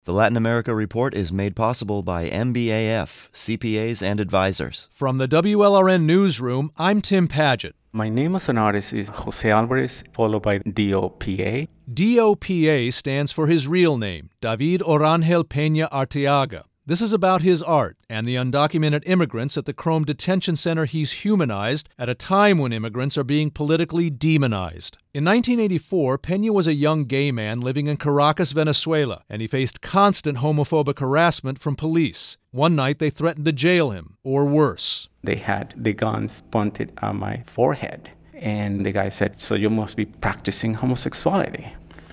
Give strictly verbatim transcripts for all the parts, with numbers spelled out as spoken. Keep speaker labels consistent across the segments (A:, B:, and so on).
A: The Latin America Report is made possible by M B A F, C P As and Advisors.
B: From the W L R N Newsroom, I'm Tim Padgett.
C: My name as an artist is Jose Alvarez, followed by D O P A.
B: D O P A stands for his real name, David Orangel Peña Arteaga. This is about his art and the undocumented immigrants at the Krome Detention Center he's humanized at a time when immigrants are being politically demonized. In nineteen eighty-four, Peña was a young gay man living in Caracas, Venezuela, and he faced constant homophobic harassment from police. One night they threatened to jail him, or worse.
C: They had the guns pointed at my forehead, and the guy said, "So you must be practicing homosexuality."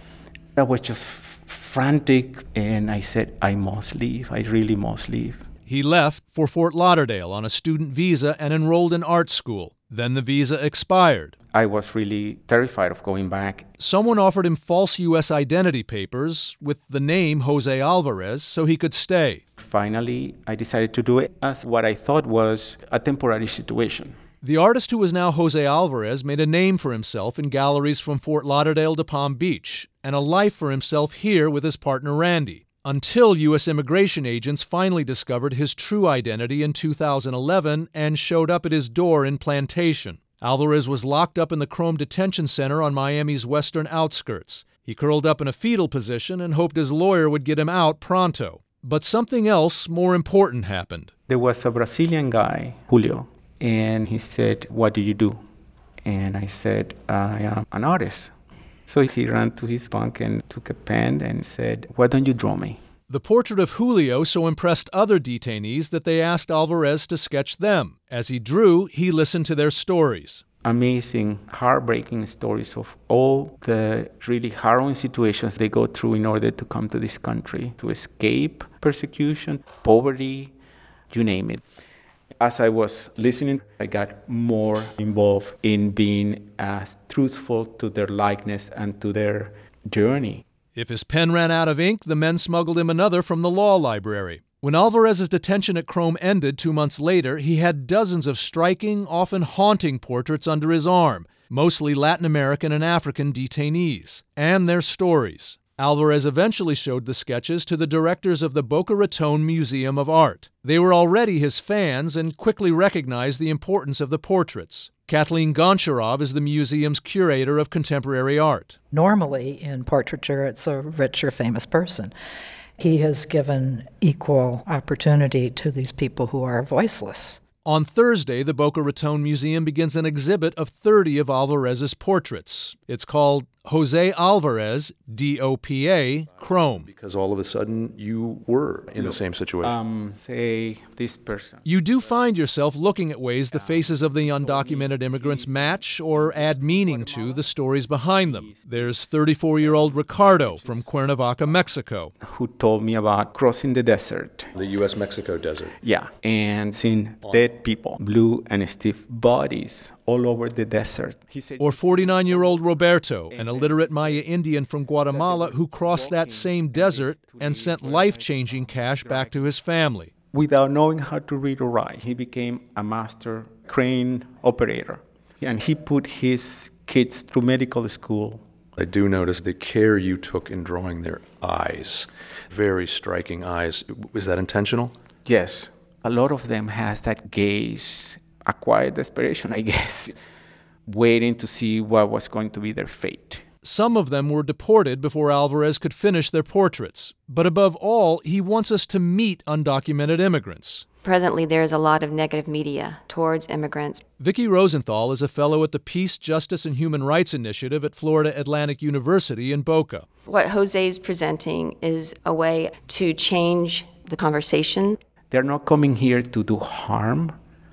C: I was just f- frantic, and I said, I must leave. I really must leave.
B: He left for Fort Lauderdale on a student visa and enrolled in art school. Then the visa expired.
C: I was really terrified of going back.
B: Someone offered him false U S identity papers with the name Jose Alvarez so he could stay.
C: Finally, I decided to do it as what I thought was a temporary situation.
B: The artist who is now Jose Alvarez made a name for himself in galleries from Fort Lauderdale to Palm Beach, and a life for himself here with his partner Randy, until U S immigration agents finally discovered his true identity in two thousand eleven and showed up at his door in Plantation. Alvarez was locked up in the Krome Detention Center on Miami's western outskirts. He curled up in a fetal position and hoped his lawyer would get him out pronto. But something else more important happened.
C: There was a Brazilian guy, Julio, and he said, "What do you do?" And I said, "I am an artist." So he ran to his bunk and took a pen and said, "Why don't you draw me?"
B: The portrait of Julio so impressed other detainees that they asked Alvarez to sketch them. As he drew, he listened to their stories.
C: Amazing, heartbreaking stories of all the really harrowing situations they go through in order to come to this country, to escape persecution, poverty, you name it. As I was listening, I got more involved in being as truthful to their likeness and to their journey.
B: If his pen ran out of ink, the men smuggled him another from the law library. When Alvarez's detention at Krome ended two months later, he had dozens of striking, often haunting portraits under his arm, mostly Latin American and African detainees, and their stories. Alvarez eventually showed the sketches to the directors of the Boca Raton Museum of Art. They were already his fans and quickly recognized the importance of the portraits. Kathleen Goncharov is the museum's curator of contemporary art.
D: Normally, in portraiture, it's a rich or famous person. He has given equal opportunity to these people who are voiceless.
B: On Thursday, the Boca Raton Museum begins an exhibit of thirty of Alvarez's portraits. It's called Jose Alvarez, D O P A, Krome.
E: Because all of a sudden you were in the same situation.
C: Um, say, this person.
B: You do find yourself looking at ways the faces of the undocumented immigrants match or add meaning to the stories behind them. There's thirty-four-year-old Ricardo from Cuernavaca, Mexico,
C: Who told me about crossing the desert.
E: The U S Mexico desert.
C: Yeah, and seeing dead people, blue and stiff bodies all over the desert. He said,
B: or forty-nine-year-old Roberto, an illiterate Maya Indian from Guatemala who crossed that same desert and sent life-changing cash back to his family.
C: Without knowing how to read or write, he became a master crane operator. And he put his kids through medical school.
E: I do notice the care you took in drawing their eyes. Very striking eyes. Is that intentional?
C: Yes. A lot of them has that gaze, a quiet desperation, I guess, waiting to see what was going to be their fate.
B: Some of them were deported before Alvarez could finish their portraits. But above all, he wants us to meet undocumented immigrants.
F: Presently, there is a lot of negative media towards immigrants.
B: Vicki Rosenthal is a fellow at the Peace, Justice, and Human Rights Initiative at Florida Atlantic University in Boca.
F: What Jose is presenting is a way to change the conversation.
C: They're not coming here to do harm.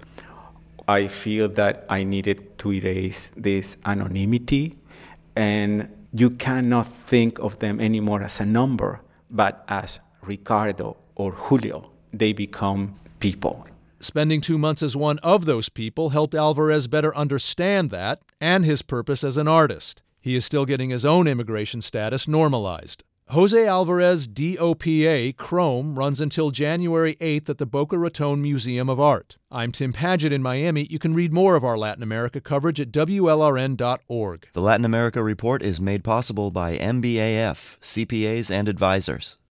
C: I feel that I needed to erase this anonymity, and you cannot think of them anymore as a number, but as Ricardo or Julio. They become people.
B: Spending two months as one of those people helped Alvarez better understand that and his purpose as an artist. He is still getting his own immigration status normalized. Jose Alvarez, D O P A, Krome, runs until January eighth at the Boca Raton Museum of Art. I'm Tim Padgett in Miami. You can read more of our Latin America coverage at W L R N dot org.
A: The Latin America Report is made possible by M B A F, C P As and Advisors.